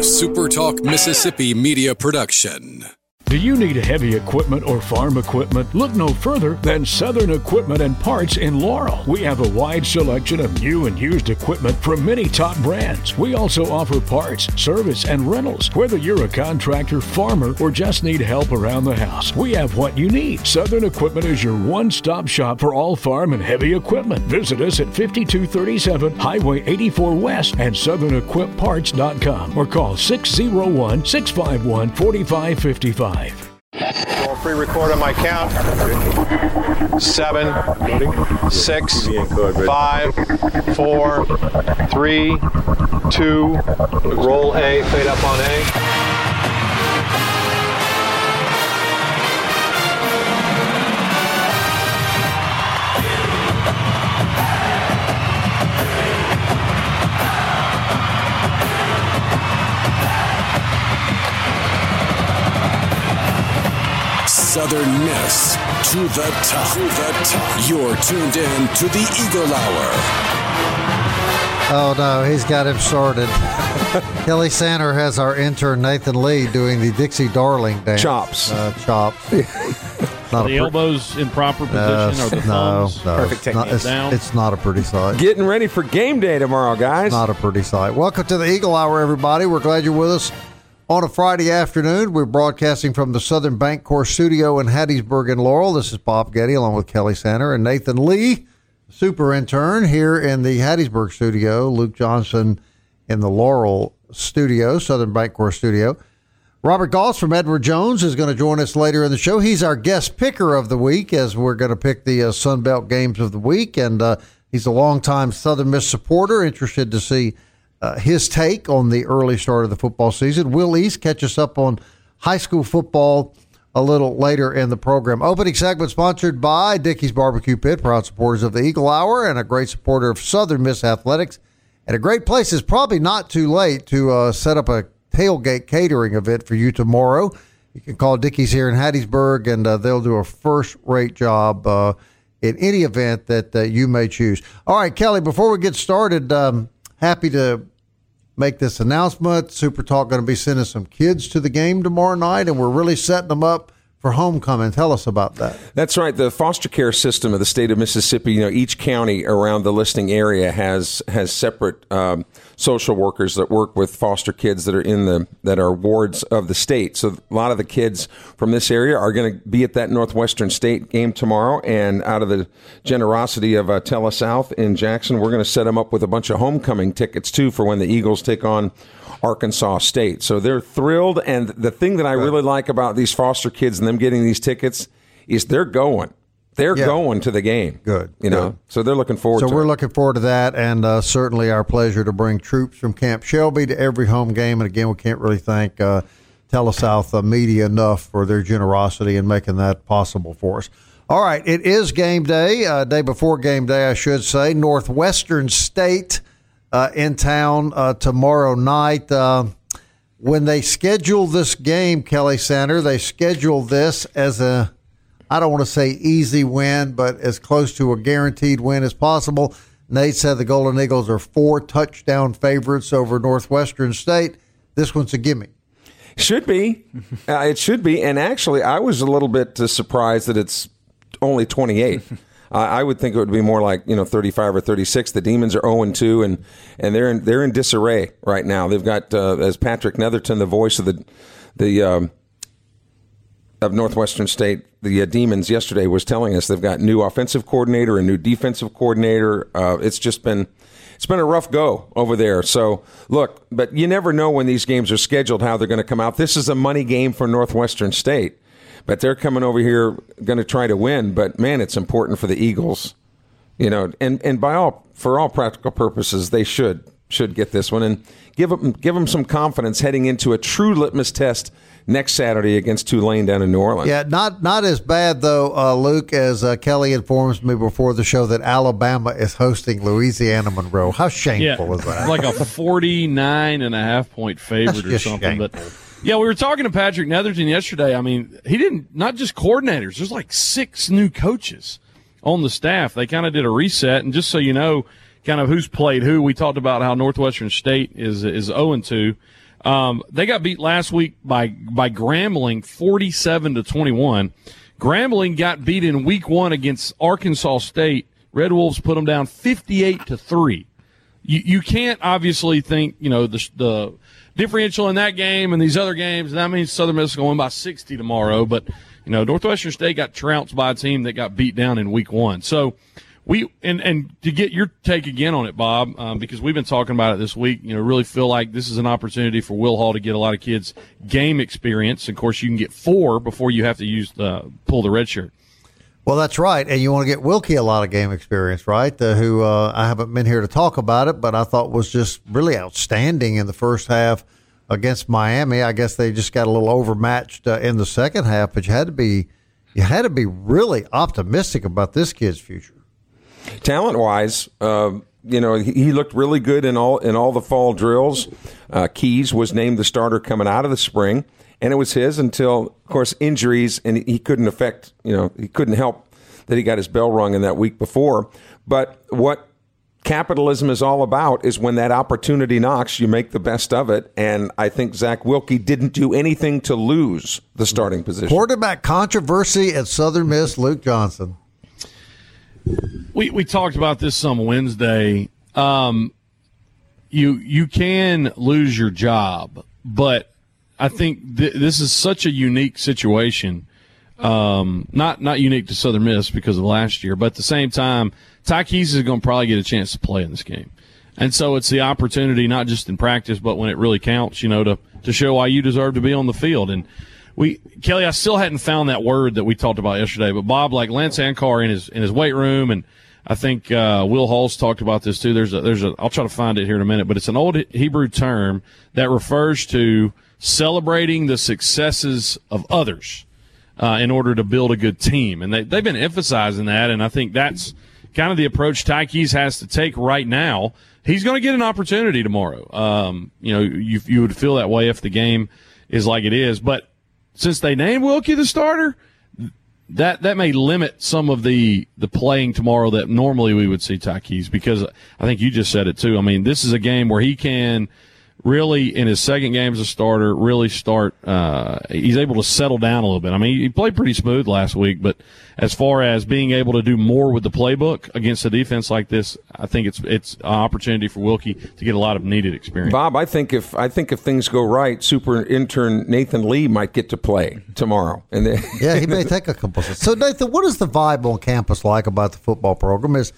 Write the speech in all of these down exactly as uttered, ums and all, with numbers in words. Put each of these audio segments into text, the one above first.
a SuperTalk Mississippi media production. Do you need heavy equipment or farm equipment? Look no further than Southern Equipment and Parts in Laurel. We have a wide selection of new and used equipment from many top brands. We also offer parts, service, and rentals. Whether you're a contractor, farmer, or just need help around the house, we have what you need. Southern Equipment is your one-stop shop for all farm and heavy equipment. Visit us at fifty-two thirty-seven Highway eighty-four West and southern equip parts dot com or call six oh one, six five one, four five five five. Going free record on my count. Seven, six, five, four, three, two, roll A, fade up on A. Southern Miss to the top. To the top. You're tuned in to the Eagle Hour. Oh, no, he's got him started. Kelly Sander has our intern, Nathan Lee, doing the Dixie Darling dance. Chops. Uh, chops. Not the elbows in proper position uh, or the no, thumbs? No, Perfect it's technique. not, it's, down. it's not a pretty sight. Getting ready for game day tomorrow, guys. Not a pretty sight. Welcome to the Eagle Hour, everybody. We're glad you're with us. On a Friday afternoon, we're broadcasting from the Southern Bancorp studio in Hattiesburg and Laurel. This is Bob Getty along with Kelly Sander and Nathan Lee, super intern here in the Hattiesburg studio. Luke Johnson in the Laurel studio, Southern Bancorp studio. Robert Goss from Edward Jones is going to join us later in the show. He's our guest picker of the week as we're going to pick the uh, Sun Belt games of the week. And uh, he's a longtime Southern Miss supporter, interested to see Uh, his take on the early start of the football season. Will East catch us up on high school football a little later in the program. Opening segment sponsored by Dickey's Barbecue Pit, proud supporters of the Eagle Hour and a great supporter of Southern Miss Athletics. And a great place. Is probably not too late to uh, set up a tailgate catering event for you tomorrow. You can call Dickey's here in Hattiesburg, and uh, they'll do a first-rate job uh, in any event that uh, you may choose. All right, Kelly, before we get started, um, happy to make this announcement. Super Talk going to be sending some kids to the game tomorrow night, and we're really setting them up for homecoming. Tell us about that. That's right. The foster care system of the state of Mississippi, you know, each county around the listing area has has separate um, social workers that work with foster kids that are in the that are wards of the state. So a lot of the kids from this area are going to be at that Northwestern State game tomorrow. And out of the generosity of uh, TeleSouth in Jackson, we're going to set them up with a bunch of homecoming tickets too for when the Eagles take on Arkansas State. So they're thrilled. And the thing that I really like about these foster kids and them getting these tickets is they're going. They're yeah. going to the game. Good. You know, Good. So they're looking forward so to it. So we're looking forward to that, and uh, certainly our pleasure to bring troops from Camp Shelby to every home game. And again, we can't really thank uh, TeleSouth uh, Media enough for their generosity in making that possible for us. All right, it is game day, uh, day before game day, I should say. Northwestern State uh, in town uh, tomorrow night. Uh, when they schedule this game, Kelly Sander, they schedule this as a, I don't want to say easy win, but as close to a guaranteed win as possible. Nate said the Golden Eagles are four touchdown favorites over Northwestern State. This one's a gimme. Should be. uh, it should be. And actually, I was a little bit uh, surprised that it's only twenty-eight. uh, I would think it would be more like, you know, thirty-five or thirty-six. The Demons are oh and two, and, and they're in, they're in disarray right now. They've got, uh, as Patrick Netherton, the voice of the the um, of Northwestern State, the uh, Demons yesterday was telling us they've got new offensive coordinator, a new defensive coordinator. Uh, it's just been it's been a rough go over there. So look, but you never know when these games are scheduled how they're going to come out. This is a money game for Northwestern State, but they're coming over here going to try to win. But man, it's important for the Eagles, you know, and and by all for all practical purposes, they should should get this one and give them give them some confidence heading into a true litmus test next Saturday against Tulane down in New Orleans. Yeah, not not as bad, though, uh, Luke, as uh, Kelly informs me before the show that Alabama is hosting Louisiana Monroe. How shameful yeah, is that? Like a forty-nine and a half point favorite or something. Shameful. But yeah, we were talking to Patrick Netherton yesterday. I mean, he didn't, not just coordinators, there's like six new coaches on the staff. They kind of did a reset. And just so you know, kind of who's played who, we talked about how Northwestern State is is oh and two. Um, they got beat last week by by Grambling forty-seven to twenty-one. Grambling got beat in week one against Arkansas State. Red Wolves put them down fifty-eight to three. You you can't obviously think, you know, the the differential in that game and these other games. That means Southern Miss is going by sixty tomorrow. But, you know, Northwestern State got trounced by a team that got beat down in week one. So we and and to get your take again on it, Bob, um, because we've been talking about it this week. You know, really feel like this is an opportunity for Will Hall to get a lot of kids game experience. Of course, you can get four before you have to use the pull the red shirt. Well, that's right. And you want to get Wilkie a lot of game experience, right? Uh, who uh, I haven't been here to talk about it, but I thought was just really outstanding in the first half against Miami. I guess they just got a little overmatched uh, in the second half, but you had to be you had to be really optimistic about this kid's future. Talent-wise, uh, you know, he, he looked really good in all in all the fall drills. Uh, Keys was named the starter coming out of the spring. And it was his until, of course, injuries, and he couldn't affect, you know, he couldn't help that he got his bell rung in that week before. But what capitalism is all about is when that opportunity knocks, you make the best of it. And I think Zach Wilkie didn't do anything to lose the starting position. Quarterback controversy at Southern Miss, Luke Johnson. We we talked about this some Wednesday. Um, you you can lose your job, but I think th- this is such a unique situation. Um, not not unique to Southern Miss because of last year, but at the same time, Ty Keys is going to probably get a chance to play in this game, and so it's the opportunity not just in practice, but when it really counts, you know, to to show why you deserve to be on the field. And we, Kelly, I still hadn't found that word that we talked about yesterday, but Bob, like Lance Ankar in his in his weight room, and I think uh, Will Hall's talked about this too. There's a there's a I'll try to find it here in a minute, but it's an old Hebrew term that refers to celebrating the successes of others uh, in order to build a good team. And they, they've been emphasizing that, and I think that's kind of the approach Ty Keys has to take right now. He's going to get an opportunity tomorrow. Um, you know, you, you would feel that way if the game is like it is. But since they named Wilkie the starter, that that may limit some of the, the playing tomorrow that normally we would see Ty Keys, because I think you just said it too. I mean, this is a game where he can – really, in his second game as a starter, really start uh, – he's able to settle down a little bit. I mean, he played pretty smooth last week, but as far as being able to do more with the playbook against a defense like this, I think it's it's an opportunity for Wilkie to get a lot of needed experience. Bob, I think if I think if things go right, super intern Nathan Lee might get to play tomorrow. And then yeah, he may take a couple. So, Nathan, what is the vibe on campus like about the football program? Is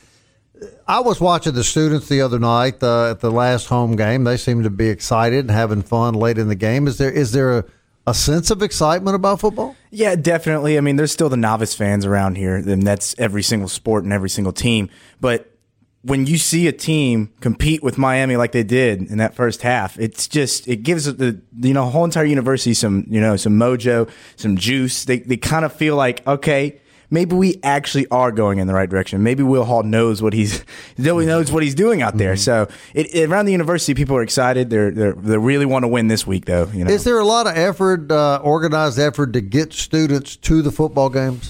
I was watching the students the other night uh, at the last home game. They seemed to be excited and having fun late in the game. Is there is there a, a sense of excitement about football? Yeah, definitely. I mean, there's still the novice fans around here, and that's every single sport and every single team. But when you see a team compete with Miami like they did in that first half, it's just it gives the you know whole entire university some you know some mojo, some juice. They they kind of feel like, okay, maybe we actually are going in the right direction. Maybe Will Hall knows what he's knows what he's doing out there. Mm-hmm. So it, it, around the university, people are excited. They're, they're they really want to win this week, though. You know, is there a lot of effort, uh, organized effort, to get students to the football games?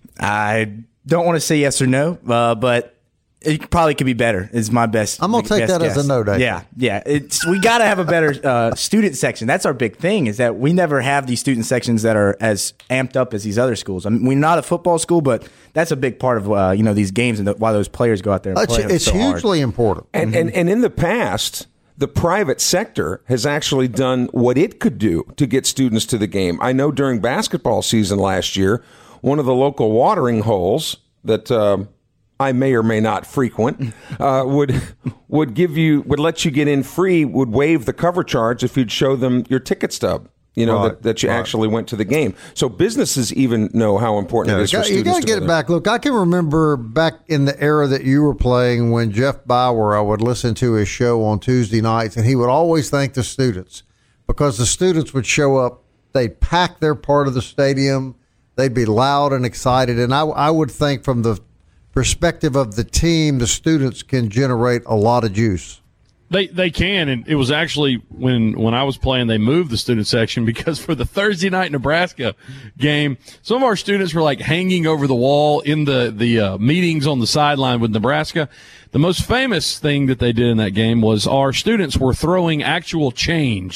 I don't want to say yes or no, uh, but it probably could be better. Is my best. I'm gonna take that guess. as a no. Dave. Yeah, yeah. It's we got to have a better uh, student section. That's our big thing. Is that we never have these student sections that are as amped up as these other schools. I mean, we're not a football school, but that's a big part of uh, you know these games and the, why those players go out there and it's, play. It's so hugely hard. important. And, Mm-hmm. and and in the past, the private sector has actually done what it could do to get students to the game. I know during basketball season last year, one of the local watering holes that uh, I may or may not frequent uh, would would give you would let you get in free, would waive the cover charge if you'd show them your ticket stub. You know, right, that, that you right. actually went to the game. So businesses even know how important Yeah, it is for you students got to to get go it there. back. Look, I can remember back in the era that you were playing when Jeff Bauer, I would listen to his show on Tuesday nights, and he would always thank the students because the students would show up. They'd pack their part of the stadium. They'd be loud and excited. And I, I would think from the perspective of the team, the students can generate a lot of juice. They they can, and it was actually when when I was playing, they moved the student section because for the Thursday night Nebraska game, some of our students were like hanging over the wall in the the uh, meetings on the sideline with Nebraska. The most famous thing that they did in that game was our students were throwing actual change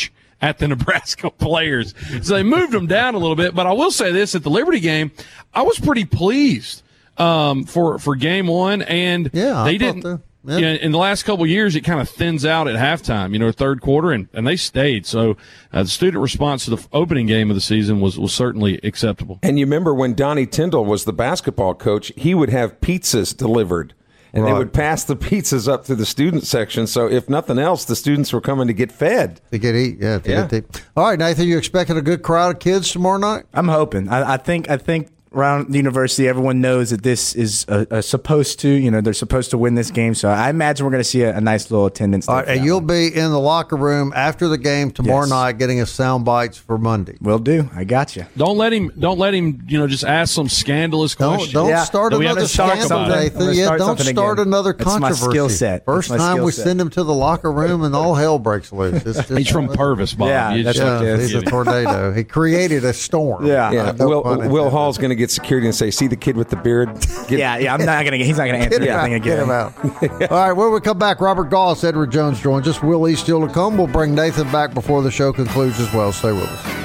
at the Nebraska players. So they moved them down a little bit. But I will say this, at the Liberty game, I was pretty pleased um, for, for game one. And yeah, they I didn't. Thought Yeah. Yeah, in the last couple of years, it kind of thins out at halftime, you know, third quarter, and, and they stayed. So uh, the student response to the opening game of the season was, was certainly acceptable. And you remember when Donnie Tyndall was the basketball coach, he would have pizzas delivered, and right. they would pass the pizzas up to the student section. So if nothing else, the students were coming to get fed. To get eat, yeah. To yeah. Get All right, Nathan, you expecting a good crowd of kids tomorrow night? I'm hoping. I, I think. I think. Around the university, everyone knows that this is a, a supposed to, you know, they're supposed to win this game. So I imagine we're going to see a, a nice little attendance. All right, and you'll be in the locker room after the game tomorrow yes. night, getting us sound bites for Monday. Will do. I got you. Don't let him. Don't let him. You know, just ask some scandalous questions. Don't, don't yeah. start Don't another scandal, Nathan. Yeah, don't start again. another That's controversy. My skill set. First time we set. send him to the locker room, and all hell breaks loose. It's just, he's from Purvis, Bob. Yeah, that's yeah, he's a tornado. He created a storm. Yeah, yeah. No Will, Will Hall's going to get security and say, "See the kid with the beard?" Get, yeah, yeah. I'm not going to. He's not going to answer Get anything out, again. Get him out. All right, when we come back, Robert Goss, Edward Jones joins us. Will East still to come. We'll bring Nathan back before the show concludes as well. Stay with us.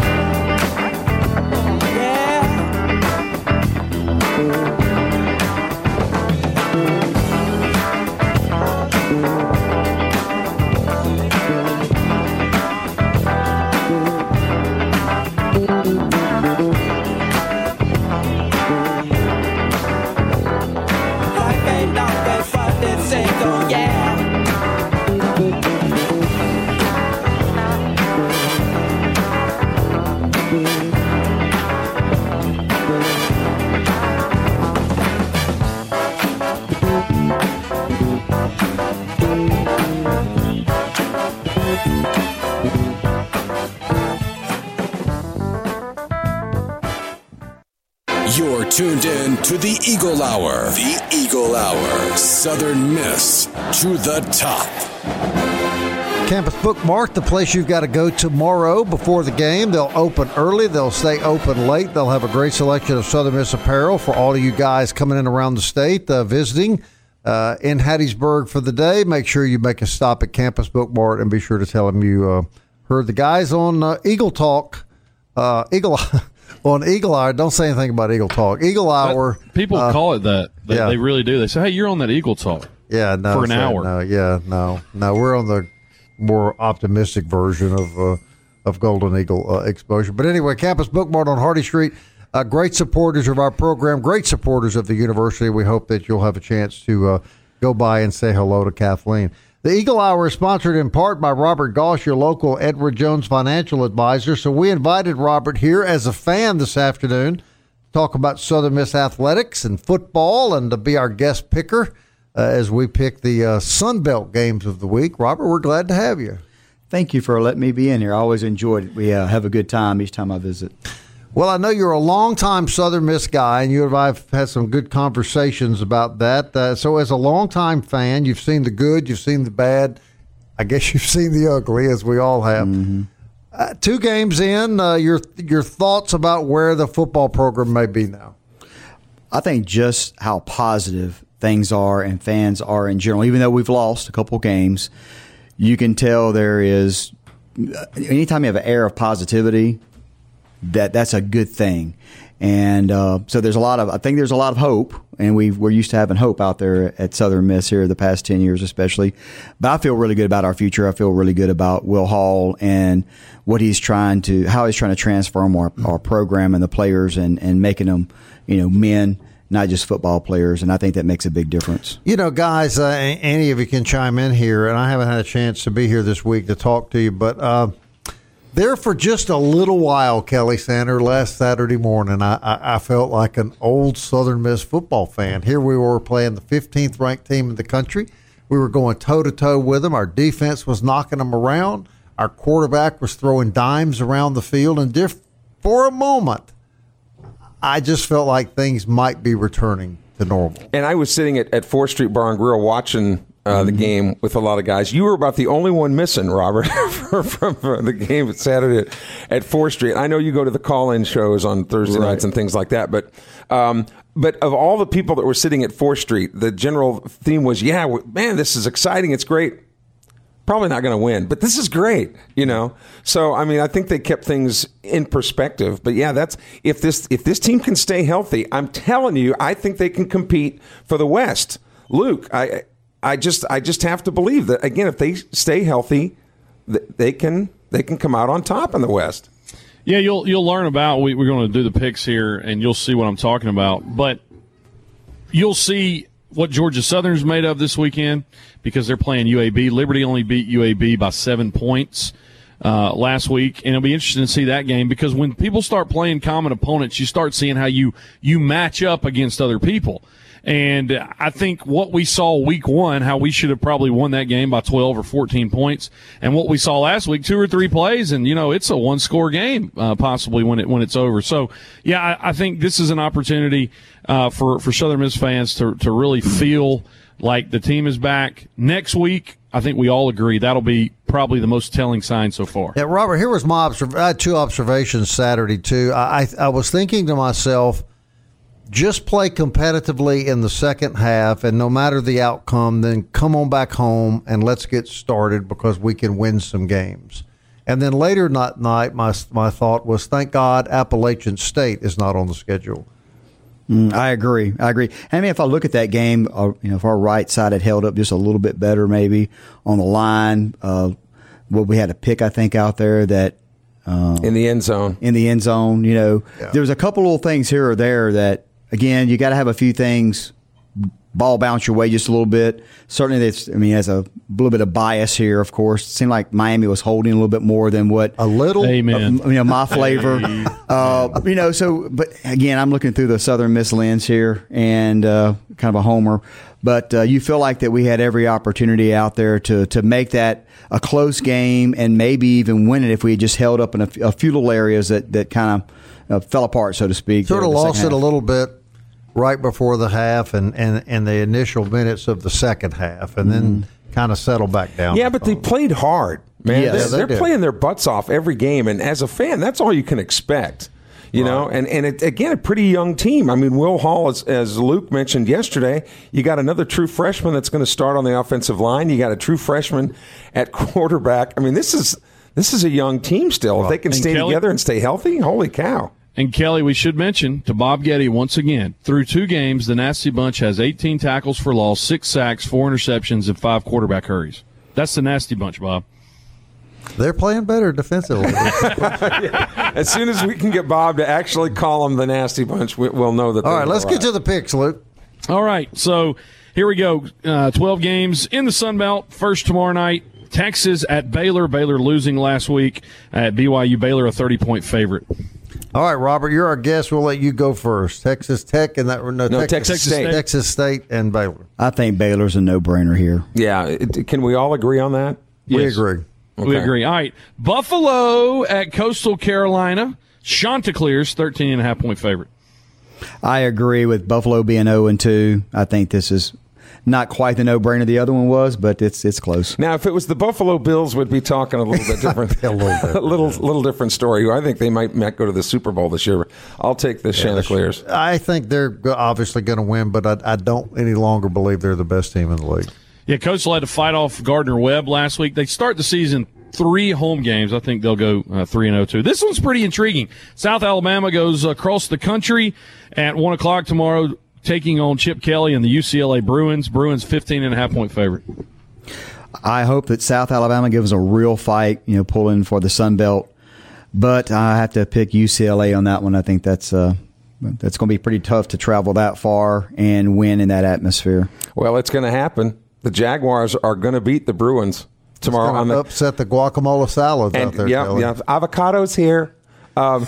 You're tuned in to the Eagle Hour. The Eagle Hour. Southern Miss to the top. Campus Bookmark, the place you've got to go tomorrow before the game. They'll open early. They'll stay open late. They'll have a great selection of Southern Miss apparel for all of you guys coming in around the state, uh, visiting uh, in Hattiesburg for the day. Make sure you make a stop at Campus Bookmark and be sure to tell them you uh, heard the guys on uh, Eagle Talk. Uh, Eagle on Eagle Hour. Don't say anything about Eagle Talk. Eagle Hour. But people uh, call it that. They, yeah. they really do. They say, "Hey, you're on that Eagle Talk." Yeah, no, for an so, hour. No, yeah, no, no. We're on the more optimistic version of uh, of Golden Eagle uh, exposure. But anyway, Campus Bookmark on Hardy Street. Uh, great supporters of our program. Great supporters of the university. We hope that you'll have a chance to uh, go by and say hello to Kathleen. The Eagle Hour is sponsored in part by Robert Goss, your local Edward Jones financial advisor. So we invited Robert here as a fan this afternoon to talk about Southern Miss athletics and football and to be our guest picker uh, as we pick the uh, Sun Belt games of the week. Robert, we're glad to have you. Thank you for letting me be in here. I always enjoyed it. We uh, have a good time each time I visit. Well, I know you're a longtime Southern Miss guy, and you and I have had some good conversations about that. Uh, so as a longtime fan, you've seen the good, you've seen the bad. I guess you've seen the ugly, as we all have. Mm-hmm. Uh, two games in, uh, your your thoughts about where the football program may be now? I think just how positive things are and fans are in general. Even though we've lost a couple games, you can tell there is – anytime you have an air of positivity – that that's a good thing. And uh, so there's a lot of, I think there's a lot of hope, and we've, we're used to having hope out there at Southern Miss here the past ten years especially. But I feel really good about our future. I feel really good about Will Hall and what he's trying to, how he's trying to transform our, our program and the players and, and making them, you know, men, not just football players, and I think that makes a big difference. You know, guys, uh, any of you can chime in here, and I haven't had a chance to be here this week to talk to you, but uh, there for just a little while, Kelly Sander, last Saturday morning, I, I, I felt like an old Southern Miss football fan. Here we were playing the fifteenth ranked team in the country. We were going toe-to-toe with them. Our defense was knocking them around. Our quarterback was throwing dimes around the field. And diff- for a moment, I just felt like things might be returning to normal. And I was sitting at, at fourth Street Bar and Grill watching Uh, the game with a lot of guys. You were about the only one missing, Robert, from, from the game Saturday at, at fourth Street. I know you go to the call-in shows on Thursday right. nights and things like that, but um, but of all the people that were sitting at fourth Street, the general theme was, yeah, man, this is exciting. It's great. probably not going to win, but this is great, you know. So I mean, I think they kept things in perspective. But yeah, that's if this if this team can stay healthy, I'm telling you, I think they can compete for the West. Luke, I I just I just have to believe that again. If they stay healthy, they can they can come out on top in the West. Yeah, you'll you'll learn about. We, we're going to do the picks here, and you'll see what I'm talking about. But you'll see what Georgia Southern's made of this weekend because they're playing U A B. Liberty only beat U A B by seven points uh, last week, and it'll be interesting to see that game because when people start playing common opponents, you start seeing how you you match up against other people. And I think what we saw week one, how we should have probably won that game by twelve or fourteen points, and what we saw last week, two or three plays, and, you know, it's a one-score game uh, possibly when it when it's over. So, yeah, I, I think this is an opportunity uh, for, for Southern Miss fans to, to really feel like the team is back. Next week, I think we all agree that'll be probably the most telling sign so far. Yeah, Robert, here was my observ- I had two observations Saturday, too. I, I, I was thinking to myself, just play competitively in the second half, and no matter the outcome, then come on back home and let's get started because we can win some games. And then later that night, my my thought was, thank God Appalachian State is not on the schedule. Mm, I agree. I agree. I mean, if I look at that game, uh, you know, if our right side had held up just a little bit better, maybe on the line, uh, well, we had a pick, I think, out there that um, in the end zone. In the end zone, you know, yeah. There was a couple little things here or there that. Again, you got to have a few things, ball bounce your way just a little bit. Certainly, that's, I mean, there's a little bit of bias here, of course. It seemed like Miami was holding a little bit more than what. A little? Amen. Uh, you know, my flavor. uh, you know, so, but again, I'm looking through the Southern Miss lens here and uh, kind of a homer. But uh, you feel like that we had every opportunity out there to, to make that a close game and maybe even win it if we had just held up in a, a few little areas that, that kind of uh, fell apart, so to speak. Sort of lost it a little bit right before the half and, and, and the initial minutes of the second half, and then mm. kind of settled back down. Yeah, but they played hard, man. Yes, they're they they're playing their butts off every game, and as a fan, that's all you can expect. You right. know, and, and it, again, a pretty young team. I mean, Will Hall, as, as Luke mentioned yesterday, you got another true freshman that's going to start on the offensive line. You got a true freshman at quarterback. I mean, this is this is a young team still. Well, if they can stay Kelly, together and stay healthy, holy cow. And, Kelly, we should mention to Bob Getty once again, through two games, the Nasty Bunch has eighteen tackles for loss, six sacks, four interceptions, and five quarterback hurries. That's the Nasty Bunch, Bob. They're playing better defensively. Yeah. As soon as we can get Bob to actually call them the Nasty Bunch, we'll know that. All right, let's right. get to the picks, Luke. All right, so here we go. Uh, twelve games in the Sun Belt. First tomorrow night, Texas at Baylor. Baylor losing last week at B Y U. Baylor a thirty-point favorite. All right, Robert, you're our guest. We'll let you go first. Texas Tech and that no, no Texas, Texas State. Texas State and Baylor. I think Baylor's a no-brainer here. Yeah, it, can we all agree on that? We yes. agree. Okay. We agree. All right, Buffalo at Coastal Carolina. Chanticleer's thirteen and a half point favorite. I agree with Buffalo being oh and two. I think this is not quite the no-brainer the other one was, but it's it's close. Now, if it was the Buffalo Bills, we'd be talking a little bit different. a little bit. a little, little different story. I think they might, might go to the Super Bowl this year. I'll take the yeah, Chanticleers. I think they're obviously going to win, but I, I don't any longer believe they're the best team in the league. Yeah, Coastal had to fight off Gardner-Webb last week. They start the season three home games. I think they'll go uh, three and oh too. This one's pretty intriguing. South Alabama goes across the country at one o'clock tomorrow, taking on Chip Kelly and the U C L A Bruins. Bruins fifteen and a half point favorite. I hope that South Alabama gives a real fight, you know, pulling for the Sun Belt. But I have to pick U C L A on that one. I think that's uh, that's going to be pretty tough to travel that far and win in that atmosphere. Well, it's going to happen. The Jaguars are going to beat the Bruins tomorrow. On the upset the guacamole salads and, out there. Yeah, Kelly. yeah, avocados here. Um,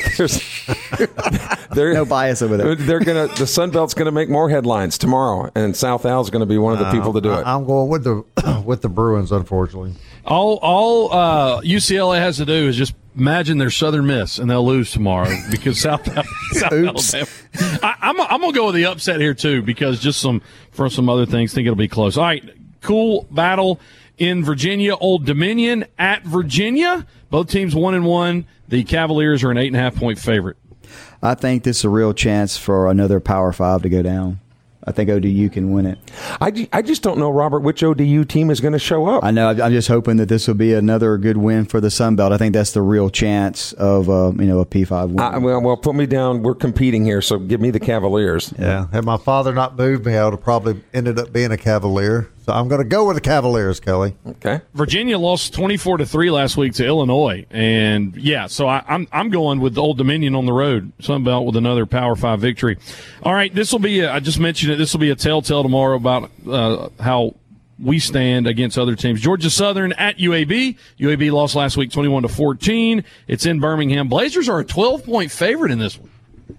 no bias over there. They're gonna. The Sun Belt's going to make more headlines tomorrow, and South Al's going to be one of the people to do it. I'm going with the with the Bruins, unfortunately. All all uh, U C L A has to do is just imagine they're Southern Miss, and they'll lose tomorrow because South, South Alabama. I, I'm I'm gonna go with the upset here too because just some for some other things, think it'll be close. All right, cool battle in Virginia, Old Dominion at Virginia. Both teams one and one. The Cavaliers are an eight and a half point favorite. I think this is a real chance for another Power Five to go down. I think O D U can win it. I, ju- I just don't know, Robert, which O D U team is going to show up. I know. I'm just hoping that this will be another good win for the Sun Belt. I think that's the real chance of uh, you know a P five win. I, well, well, put me down. We're competing here, so give me the Cavaliers. Yeah. Had my father not moved me, I would have probably ended up being a Cavalier. So I'm going to go with the Cavaliers, Kelly. Okay. Virginia lost twenty-four to three last week to Illinois, and yeah, so I, I'm I'm going with the Old Dominion on the road, Sun Belt with another Power Five victory. All right, this will be. A, I just mentioned it. This will be a telltale tomorrow about uh, how we stand against other teams. Georgia Southern at U A B. U A B lost last week, twenty-one to fourteen. It's in Birmingham. Blazers are a twelve point favorite in this one.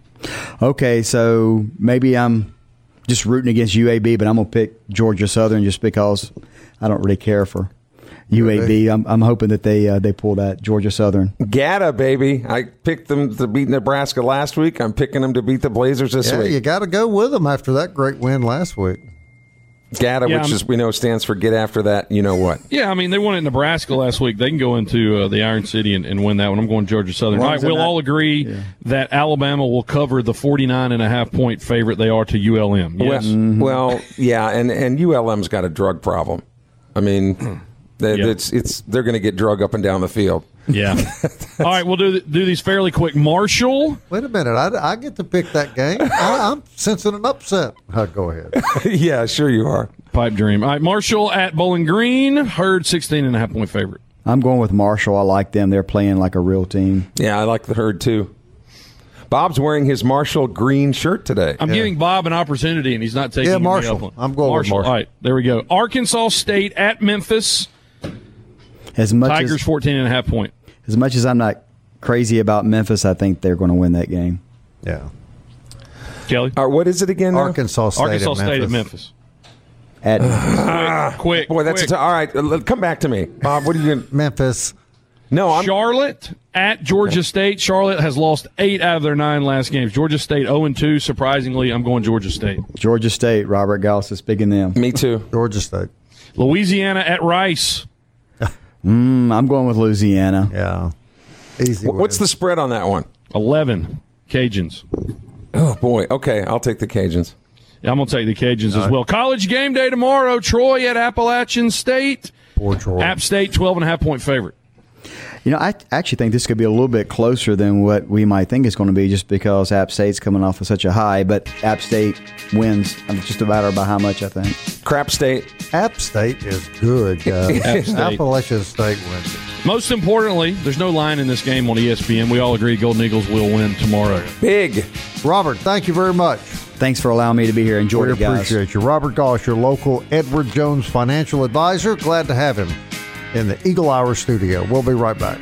Okay, so maybe I'm just rooting against U A B, but I'm going to pick Georgia Southern just because I don't really care for U A B. I'm, I'm hoping that they uh, they pull that Georgia Southern. Gata, baby. I picked them to beat Nebraska last week. I'm picking them to beat the Blazers this Yeah, week. you got to go with them after that great win last week. Gata, Yeah, which I'm- is we know stands for get after that, you know what. Yeah, I mean, they won at Nebraska last week. They can go into uh, the Iron City and, and win that one. I'm going Georgia Southern. As long All right, as they're we'll not- all agree yeah. that Alabama will cover the forty-nine and a half point favorite they are to U L M. Yes. Well, well, yeah, and, and U L M's got a drug problem. I mean, they, Yeah. it's it's they're going to get drug up and down the field. Yeah. All right, we'll do do these fairly quick. Marshall. Wait a minute. I, I get to pick that game. I, I'm sensing an upset. Uh, go ahead. Yeah, sure you are. Pipe dream. All right, Marshall at Bowling Green. Herd sixteen and a half point favorite. I'm going with Marshall. I like them. They're playing like a real team. Yeah, I like the Herd too. Bob's wearing his Marshall green shirt today. I'm giving Bob an opportunity, and he's not taking Yeah, me Marshall. up on it. I'm going with Marshall. Marshall. All right, there we go. Arkansas State at Memphis. As much Tigers as fourteen and a half point. as much as I'm not crazy about Memphis, I think they're going to win that game. Yeah. Kelly. All right, what is it again? now? Arkansas State Arkansas at State at Memphis. Memphis. At Quick. Boy, that's a quick. t- all right. uh, Come back to me, Bob. What are you going? Memphis. No, I'm. Charlotte at Georgia State. Charlotte has lost eight out of their nine last games. Georgia State oh and two. Surprisingly, I'm going Georgia State. Georgia State, Robert Gauss is picking them. Me too. Georgia State. Louisiana at Rice. Mm, I'm going with Louisiana. Yeah. Easy. What's win. the spread on that one? eleven. Cajuns. Oh boy. Okay, I'll take the Cajuns. Yeah, I'm going to take the Cajuns as well. College game day tomorrow. Troy at Appalachian State. Poor Troy. App State, twelve and a half point favorite. You know, I actually think this could be a little bit closer than what we might think it's going to be just because App State's coming off of such a high, but App State wins. It's just a matter by how much, I think. Crap State. App State is good, guys. App State. Appalachian State wins it. Most importantly, there's no line in this game on E S P N. We all agree Golden Eagles will win tomorrow. Big. Robert, thank you very much. Thanks for allowing me to be here. Enjoy We it, guys. appreciate you. Robert Goss, your local Edward Jones financial advisor. Glad to have him in the Eagle Hour studio. We'll be right back.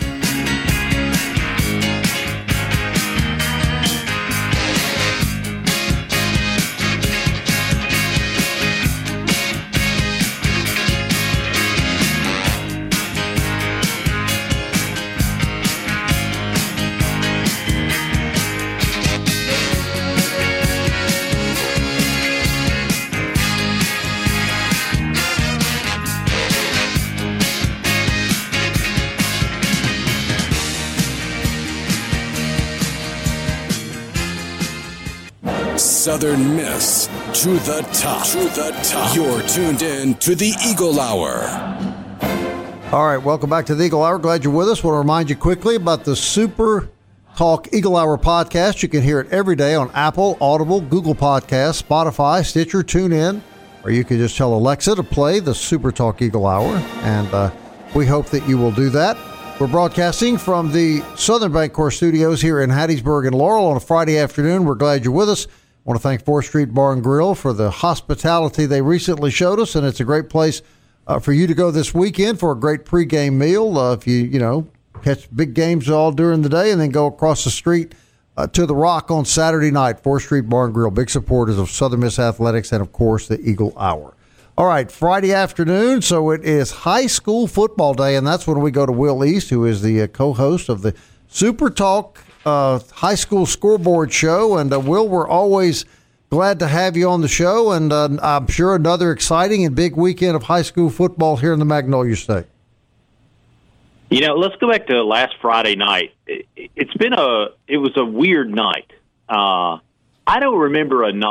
Southern Miss to the top. To the top. You're tuned in to the Eagle Hour. All right, welcome back to the Eagle Hour. Glad you're with us. Want to remind you quickly about the Super Talk Eagle Hour podcast. You can hear it every day on Apple, Audible, Google Podcasts, Spotify, Stitcher, TuneIn, or you can just tell Alexa to play the Super Talk Eagle Hour, and uh, we hope that you will do that. We're broadcasting from the Southern Bancorp Studios here in Hattiesburg and Laurel on a Friday afternoon. We're glad you're with us. I want to thank fourth Street Bar and Grill for the hospitality they recently showed us, and it's a great place uh, for you to go this weekend for a great pregame meal. Uh, if you, you know, catch big games all during the day and then go across the street uh, to the Rock on Saturday night. fourth Street Bar and Grill, big supporters of Southern Miss Athletics and, of course, the Eagle Hour. All right, Friday afternoon, so it is high school football day, and that's when we go to Will East, who is the uh, co-host of the Super Talk uh, High School Scoreboard Show. And, uh, Will, we're always glad to have you on the show, and uh, I'm sure another exciting and big weekend of high school football here in the Magnolia State. You know, let's go back to last Friday night. It, it's been a, it was a weird night. Uh, I don't remember a night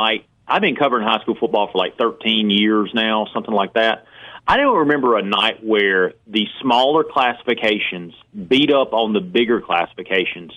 I've been covering high school football for like thirteen years now, something like that. I don't remember a night where the smaller classifications beat up on the bigger classifications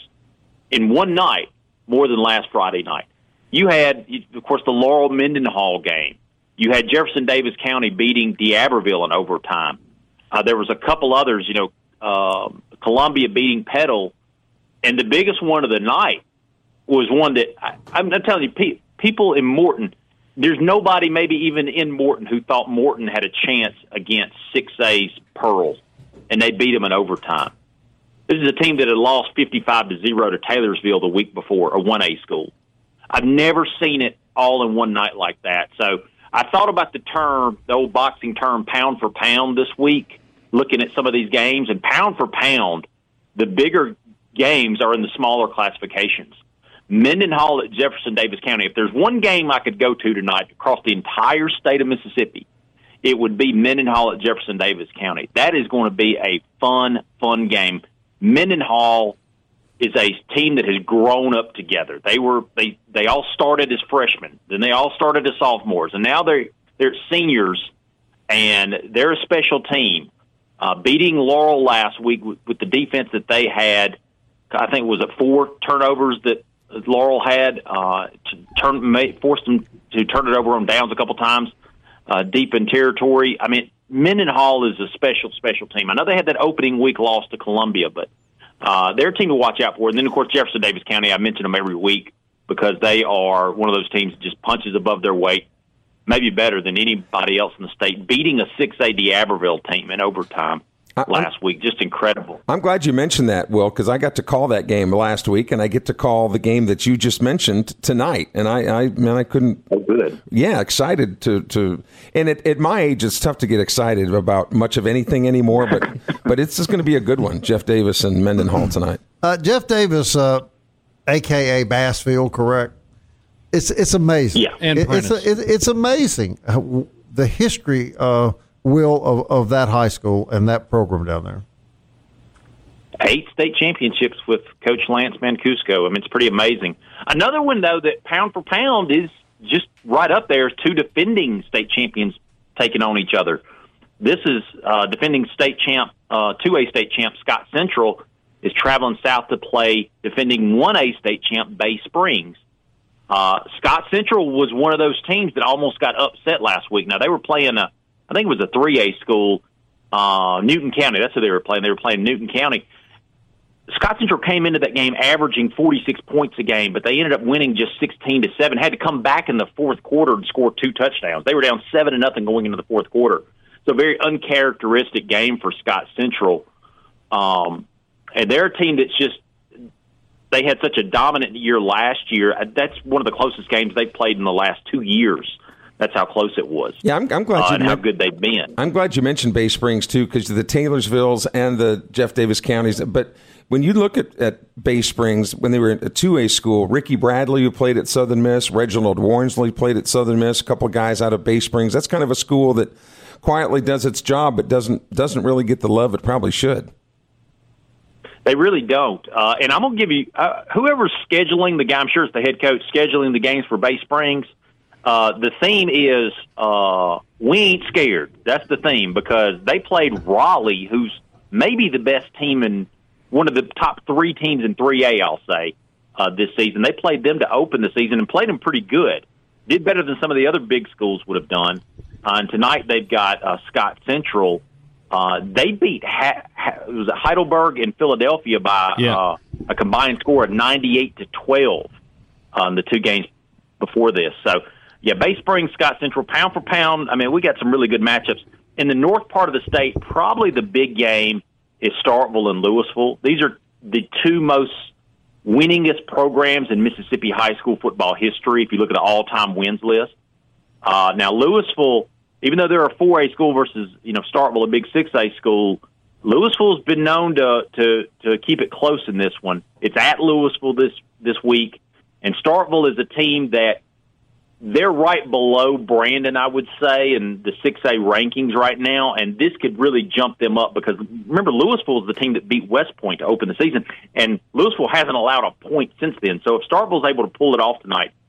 in one night more than last Friday night. You had, of course, the Laurel-Mendenhall game. You had Jefferson-Davis County beating D'Iberville in overtime. Uh, there was a couple others, you know, uh, Columbia beating Petal. And the biggest one of the night was one that, I, I'm telling you, pe- people in Morton, there's nobody maybe even in Morton who thought Morton had a chance against six A's Pearl, and they beat them in overtime. This is a team that had lost fifty-five to zero to Taylorsville the week before, a one A school. I've never seen it all in one night like that. So I thought about the term, the old boxing term, pound for pound this week, looking at some of these games. And pound for pound, the bigger games are in the smaller classifications. Mendenhall at Jefferson-Davis County. If there's one game I could go to tonight across the entire state of Mississippi, it would be Mendenhall at Jefferson-Davis County. That is going to be a fun, fun game. Mendenhall is a team that has grown up together. They were they they all started as freshmen, then they all started as sophomores, and now they're they're seniors, and they're a special team. Uh, beating Laurel last week with, with the defense that they had, I think it was at four turnovers that Laurel had uh, to turn made, forced them to turn it over on downs a couple times uh, deep in territory. I mean, Mendenhall is a special, special team. I know they had that opening week loss to Columbia, but uh, they're a team to watch out for. And then, of course, Jefferson-Davis County, I mention them every week because they are one of those teams that just punches above their weight, maybe better than anybody else in the state, beating a six A D'Iberville team in overtime last I'm, week. Just incredible. I'm glad you mentioned that, Will, because I got to call that game last week, and I get to call the game that you just mentioned tonight. And I, I man, I couldn't. Oh, good. Yeah, excited to to. And at, at my age, it's tough to get excited about much of anything anymore. But but it's just going to be a good one. Jeff Davis and Mendenhall tonight. Uh, Jeff Davis, uh, A K A Bassfield, correct? It's it's amazing. Yeah, and it, it's a, it, it's amazing how, the history. Uh, Will of, of that high school and that program down there. Eight state championships with Coach Lance Mancuso. I mean, it's pretty amazing. Another one, though, that pound for pound is just right up there is two defending state champions taking on each other. This is uh, defending state champ, uh, two A state champ Scott Central is traveling south to play defending one A state champ Bay Springs. Uh, Scott Central was one of those teams that almost got upset last week. Now, they were playing a I think it was a three A school, uh, Newton County. That's who they were playing. They were playing Newton County. Scott Central came into that game averaging forty-six points a game, but they ended up winning just sixteen to seven. Had to come back in the fourth quarter and score two touchdowns. They were down seven to nothing going into the fourth quarter. So a very uncharacteristic game for Scott Central. Um, and they're a team that's just they had such a dominant year last year. That's one of the closest games they've played in the last two years. That's how close it was. Yeah, I'm, I'm glad uh, you and how good they've been. I'm glad you mentioned Bay Springs too, because the Taylorsvilles and the Jeff Davis counties. But when you look at, at Bay Springs, when they were at a two A school, Ricky Bradley, who played at Southern Miss, Reginald Warnsley played at Southern Miss, a couple of guys out of Bay Springs. That's kind of a school that quietly does its job, but doesn't doesn't really get the love it probably should. They really don't. Uh, and I'm going to give you uh, whoever's scheduling the game. I'm sure it's the head coach scheduling the games for Bay Springs. Uh, the theme is uh, we ain't scared. That's the theme because they played Raleigh, who's maybe the best team in one of the top three teams in three A, I'll say, uh, this season. They played them to open the season and played them pretty good. Did better than some of the other big schools would have done. Uh, and tonight they've got uh, Scott Central. Uh, they beat ha- ha- it was Heidelberg and Philadelphia by yeah. uh, a combined score of ninety-eight to twelve on the two games before this. So. Yeah, Bay Springs, Scott Central, pound for pound. I mean, we got some really good matchups. In the north part of the state, probably the big game is Starkville and Louisville. These are the two most winningest programs in Mississippi high school football history if you look at the all-time wins list. Uh, now, Louisville, even though they're a four A school versus, you know, Starkville, a big six A school, Louisville's been known to, to, to keep it close in this one. It's at Louisville this, this week, and Starkville is a team that they're right below Brandon, I would say, in the six A rankings right now, and this could really jump them up because, remember, Louisville is the team that beat West Point to open the season, and Louisville hasn't allowed a point since then. So if Starkville's able to pull it off tonight,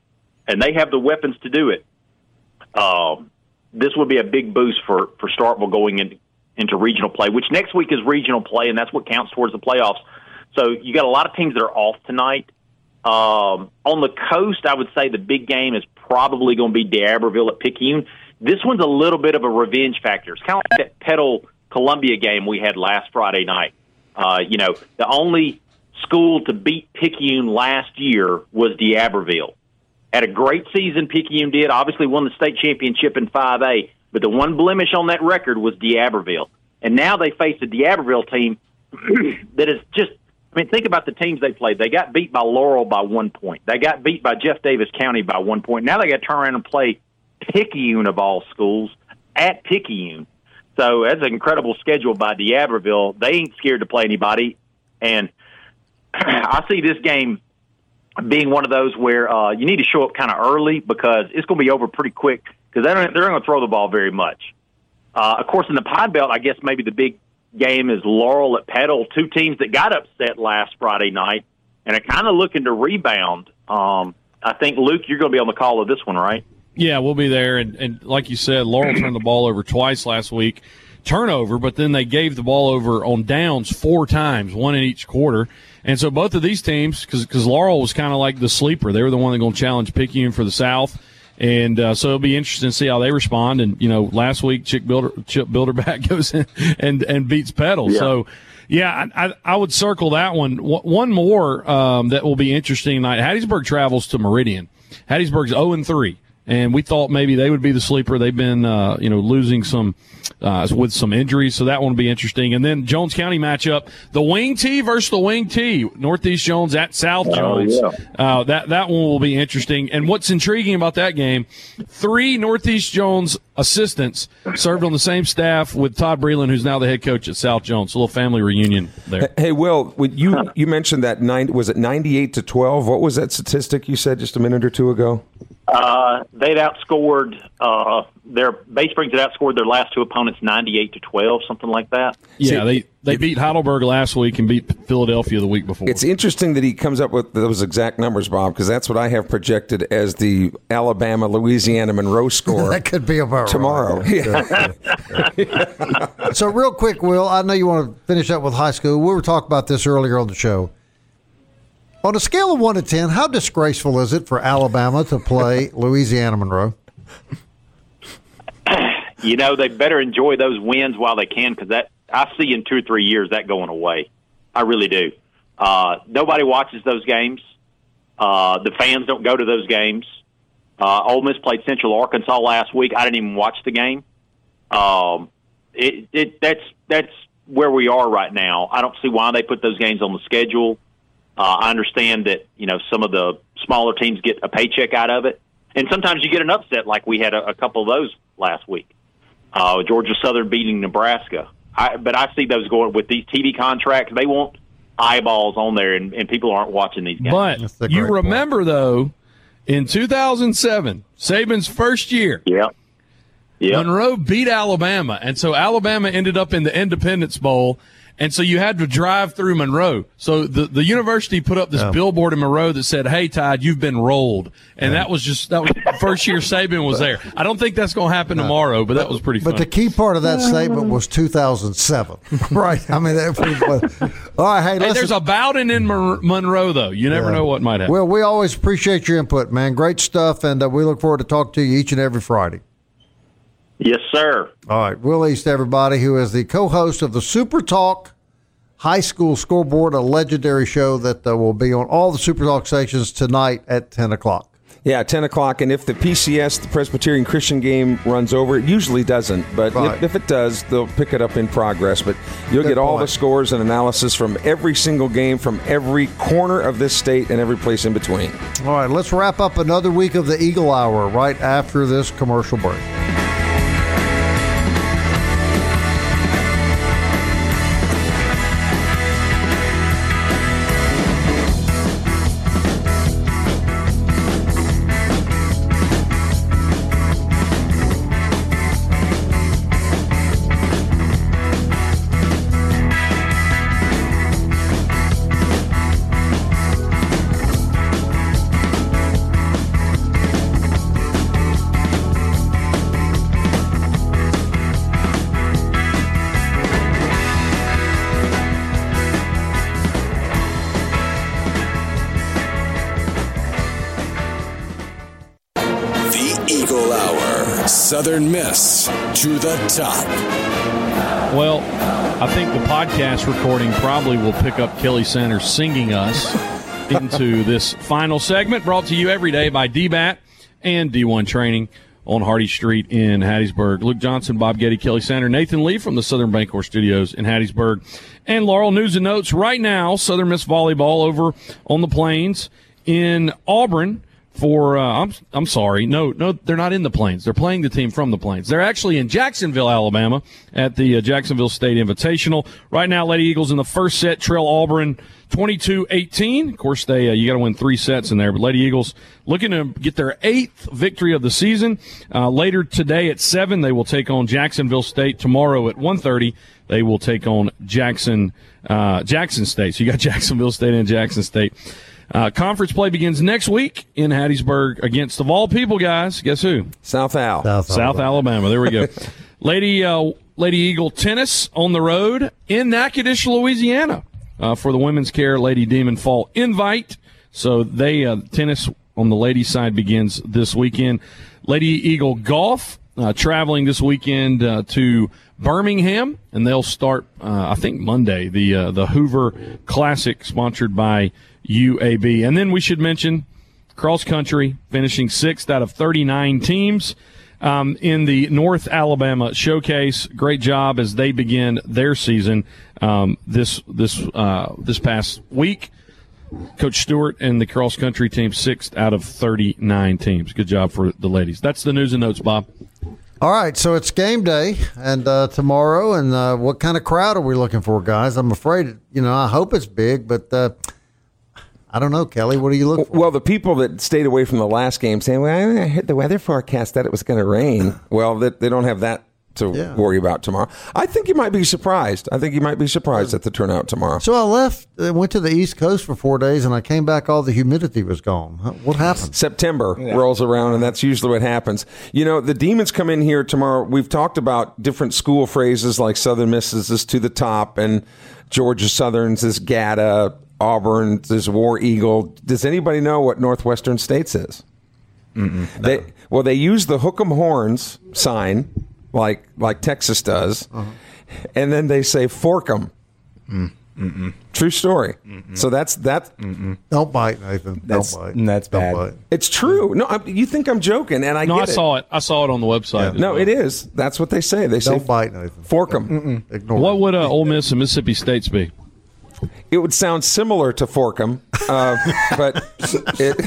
and they have the weapons to do it. Uh, this would be a big boost for, for Starkville going into, into regional play, which next week is regional play, and that's what counts towards the playoffs. So you got a lot of teams that are off tonight. Um, on the coast, I would say the big game is probably going to be D'Iberville at Picayune. This one's a little bit of a revenge factor. It's kind of like that Petal-Columbia game we had last Friday night. Uh, you know, the only school to beat Picayune last year was D'Iberville. Had a great season, Picayune did. Obviously won the state championship in five A, but the one blemish on that record was D'Iberville. And now they face a D'Iberville team that is just, I mean, think about the teams they played. They got beat by Laurel by one point. They got beat by Jeff Davis County by one point. Now they got to turn around and play Picayune, of all schools, at Picayune. So that's an incredible schedule by D'Iberville. They ain't scared to play anybody. And I see this game being one of those where uh, you need to show up kind of early because it's going to be over pretty quick because they're not going to throw the ball very much. Uh, of course, in the Pine Belt, I guess maybe the big game is Laurel at Petal, two teams that got upset last Friday night and are kind of looking to rebound. Um, I think, Luke, you're going to be on the call of this one, right? Yeah, we'll be there. And, and like you said, Laurel turned the ball over twice last week. Turnover, but then they gave the ball over on downs four times, one in each quarter. And so both of these teams, because Laurel was kind of like the sleeper, they were the one that going to challenge Picayune for the South. And uh, so it'll be interesting to see how they respond. And, you know, last week Chip, Builder, Chip Bilderback goes in and, and beats Petal. Yeah. So, yeah, I, I would circle that one. One more um, that will be interesting tonight. Hattiesburg travels to Meridian. Hattiesburg's oh and three. And we thought maybe they would be the sleeper. They've been, uh, you know, losing some uh, with some injuries, so that one will be interesting. And then Jones County matchup: the Wing T versus the Wing T. Northeast Jones at South Jones. Oh, yeah. uh, that that one will be interesting. And what's intriguing about that game? Three Northeast Jones assistants served on the same staff with Todd Breland, who's now the head coach at South Jones. A little family reunion there. Hey, Will, you you mentioned that nine was it ninety-eight to twelve? What was that statistic you said just a minute or two ago? Uh, they'd outscored uh, their Bay Springs had outscored their last two opponents ninety-eight to twelve, something like that. Yeah, they they beat Heidelberg last week and beat Philadelphia the week before. It's interesting that he comes up with those exact numbers, Bob, because that's what I have projected as the Alabama Louisiana Monroe score. That could be about tomorrow. Right. Yeah. So real quick, Will, I know you want to finish up with high school. We were talking about this earlier on the show. On a scale of one to ten, how disgraceful is it for Alabama to play Louisiana Monroe? You know, they better enjoy those wins while they can because that I see in two or three years that going away. I really do. Uh, nobody watches those games. Uh, the fans don't go to those games. Uh, Ole Miss played Central Arkansas last week. I didn't even watch the game. Um, it, it that's that's where we are right now. I don't see why they put those games on the schedule. Uh, I understand that, you know, some of the smaller teams get a paycheck out of it. And sometimes you get an upset like we had a, a couple of those last week. Uh, Georgia Southern beating Nebraska. I, but I see those going with these T V contracts. They want eyeballs on there, and, and people aren't watching these games. But you remember, point. though, in two thousand seven, Saban's first year, yeah. Yep. Monroe beat Alabama. And so Alabama ended up in the Independence Bowl. And so you had to drive through Monroe. So the, the university put up this yeah. billboard in Monroe that said, "Hey, Todd, you've been rolled." And yeah. that was just that was the first year Saban was there. I don't think that's going to happen no. tomorrow, but that was pretty fun. But the key part of that statement was two thousand seven. Right. I mean, that was, all right. Hey, hey there's a Bowden in Monroe, though. You never yeah. know what might happen. Well, we always appreciate your input, man. Great stuff. And uh, we look forward to talking to you each and every Friday. Yes, sir. All right. Will East, everybody, who is the co-host of the Super Talk High School Scoreboard, a legendary show that uh, will be on all the Super Talk stations tonight at ten o'clock. Yeah, ten o'clock. And if the P C S, the Presbyterian Christian game, runs over, it usually doesn't. But right. if, if it does, they'll pick it up in progress. But you'll Good get all point. the scores and analysis from every single game from every corner of this state and every place in between. All right, let's wrap up another week of the Eagle Hour right after this commercial break. Southern Miss to the top. Well, I think the podcast recording probably will pick up Kelly Sanders singing us into this final segment, brought to you every day by D BAT and D one Training on Hardy Street in Hattiesburg. Luke Johnson, Bob Getty, Kelly Sander, Nathan Lee from the Southern Bancorp Studios in Hattiesburg. And Laurel, news and notes right now, Southern Miss Volleyball over on the Plains in Auburn for, uh, I'm I'm sorry, no, no, they're not in the Plains. They're playing the team from the Plains. They're actually in Jacksonville, Alabama at the uh, Jacksonville State Invitational. Right now, Lady Eagles in the first set trail Auburn twenty-two eighteen. Of course, they uh, you got to win three sets in there, but Lady Eagles looking to get their eighth victory of the season. Uh, later today at seven, they will take on Jacksonville State. Tomorrow at one thirty, they will take on Jackson uh, Jackson State. So you got Jacksonville State and Jackson State. Uh, conference play begins next week in Hattiesburg against, of all people, guys, guess who? South Al. South, South Alabama. There we go. Lady uh, Lady Eagle tennis on the road in Natchitoches, Louisiana. Uh, for the Women's Care Lady Demon Fall Invite. So they uh, tennis on the ladies' side begins this weekend. Lady Eagle Golf uh, traveling this weekend uh, to Birmingham, and they'll start, uh, I think, Monday, the uh, the Hoover Classic sponsored by U A B. And then we should mention cross country finishing sixth out of thirty-nine teams. Um, in the North Alabama Showcase. Great job as they begin their season um, this this uh, this past week. Coach Stewart and the cross country team sixth out of thirty-nine teams. Good job for the ladies. That's the news and notes, Bob. All right, so it's game day and uh, tomorrow, and uh, what kind of crowd are we looking for, guys? I'm afraid, you know, I hope it's big, but uh, I don't know, Kelly. What do you look for? Well, the people that stayed away from the last game saying, well, I heard the weather forecast that it was going to rain. Well, they, they don't have that to Yeah. worry about tomorrow. I think you might be surprised. I think you might be surprised at the turnout tomorrow. So I left, uh, went to the East Coast for four days, and I came back, all the humidity was gone. Huh? What happened? September rolls around, and that's usually what happens. You know, the Demons come in here tomorrow. We've talked about different school phrases like Southern Misses is to the top, and Georgia Southern's is G A T A, Auburn is War Eagle. Does anybody know what Northwestern States is? Mm-mm. They, well, they use the hook 'em horns sign like like Texas does, uh-huh. and then they say fork 'em. Mm. True story. Mm-mm. So that's that. Mm-mm. Don't bite, Nathan. That's, Don't bite. That's Don't bad. bite. It's true. No, I, you think I'm joking, and I No, get I it. saw it. I saw it on the website. Yeah. No, well. it is. That's what they say. They say Don't bite, Nathan. fork 'em. Ignore What it. would uh, Ole Miss and Mississippi State's be? It would sound similar to fork 'em, uh, but it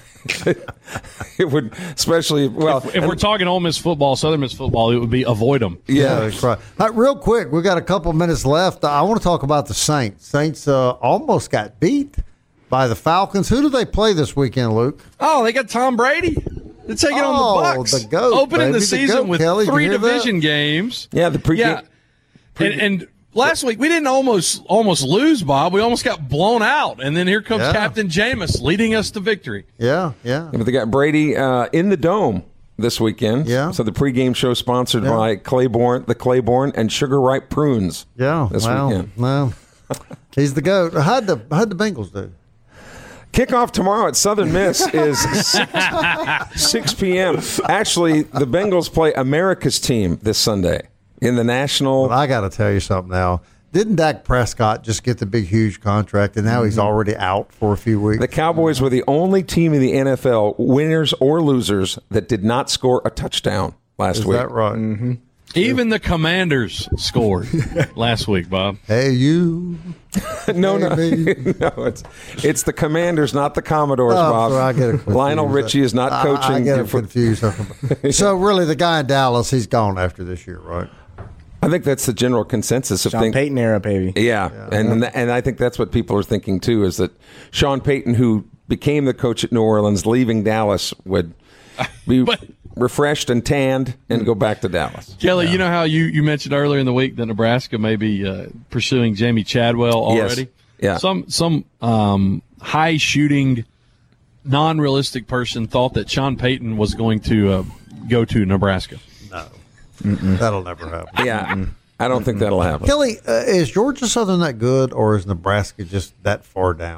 it would especially well. If, if we're talking Ole Miss football, Southern Miss football, it would be avoid them. Yeah, that's right. All right, real quick, we got a couple minutes left. I want to talk about the Saints. Saints uh, almost got beat by the Falcons. Who do they play this weekend, Luke? Oh, they got Tom Brady. They're taking Oh, on the Bucks. the GOAT, Opening baby, the the season GOAT, with Kelly. Did you three hear that? division games. Yeah, the pregame. Yeah. And, and last week we didn't almost almost lose, Bob. We almost got blown out, and then here comes Yeah. Captain Jameis leading us to victory. Yeah, yeah. But they got Brady uh, in the Dome this weekend. Yeah. So the pregame show sponsored Yeah. by Claiborne, the Claiborne, and Sugar Ripe Prunes. Yeah, This well, weekend. well, he's the GOAT. How'd the, how'd the Bengals do? Kickoff tomorrow at Southern Miss is six p.m. Actually, the Bengals play America's team this Sunday in the National. Well, I got to tell you something now. Didn't Dak Prescott just get the big, huge contract, and now he's already out for a few weeks? The Cowboys were the only team in the N F L, winners or losers, that did not score a touchdown last Is week. that right? Mm-hmm. Even the Commanders scored last week, Bob. Hey, you. no, no, Maybe. no. It's it's the Commanders, not the Commodores, Oh, Bob. sorry, I get it confused. Lionel Richie is not I- coaching. I, get you it for- confused. So, really, the guy in Dallas, he's gone after this year, right? I think that's the general consensus of Sean things. Payton era, baby. Yeah, and and I think that's what people are thinking too. Is that Sean Payton, who became the coach at New Orleans, leaving Dallas, would be But- refreshed and tanned and go back to Dallas. Kelly, you know how you, you mentioned earlier in the week that Nebraska may be uh, pursuing Jamie Chadwell Yes. already? Yeah. Some some um, high shooting, non realistic person thought that Sean Payton was going to uh, go to Nebraska. No. That'll never happen. Yeah, I don't think that'll happen. Kelly, uh, is Georgia Southern that good, or is Nebraska just that far down?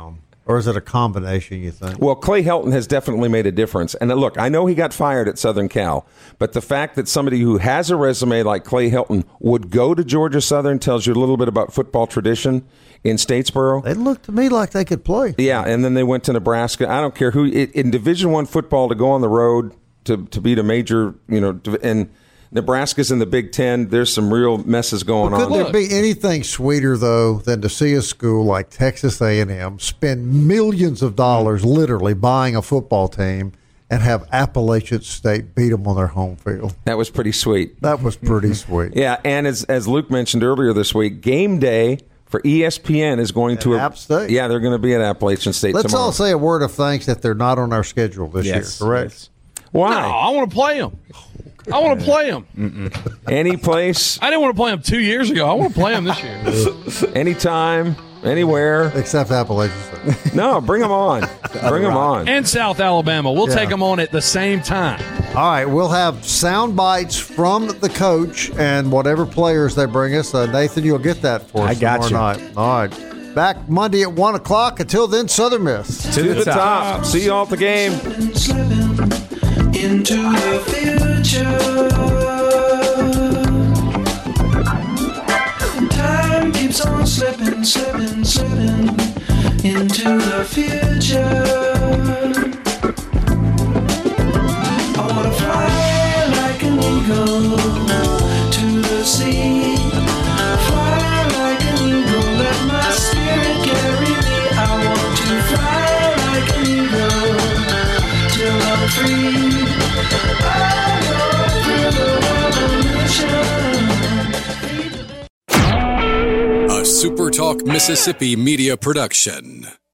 Or is it a combination, you think? Well, Clay Helton has definitely made a difference. And look, I know he got fired at Southern Cal, but the fact that somebody who has a resume like Clay Helton would go to Georgia Southern tells you a little bit about football tradition in Statesboro. It looked to me like they could play. Yeah, and then they went to Nebraska. I don't care who. In Division One football, to go on the road to, to beat a major, you know, and Nebraska's in the Big Ten. There's some real messes going well, on. Could there be anything sweeter, though, than to see a school like Texas A and M spend millions of dollars literally buying a football team and have Appalachian State beat them on their home field? That was pretty sweet. That was pretty sweet. Yeah, and as as Luke mentioned earlier this week, game day for E S P N is going at to App State. Yeah, they're going to be at Appalachian State Let's tomorrow. all say a word of thanks that they're not on our schedule this Yes, year, correct? yes. Why? No, I want to play them. I want to play them. Any place, I didn't want to play them two years ago. I want to play them this year. anytime, anywhere. Except Appalachian State. No, bring them on. Bring them on. And South Alabama. We'll Yeah. take them on at the same time. All right, we'll have sound bites from the coach and whatever players they bring us. Uh, Nathan, you'll get that for us I got tomorrow you. night. All right. Back Monday at one o'clock. Until then, Southern Miss. To, To the top. See you all at the game. Into the future. Time keeps on slipping, slipping, slipping into the future. I wanna fly like an eagle to the sea. Fly like an eagle, let my spirit carry me. I want to fly like an eagle till I'm free. A SuperTalk Mississippi media production.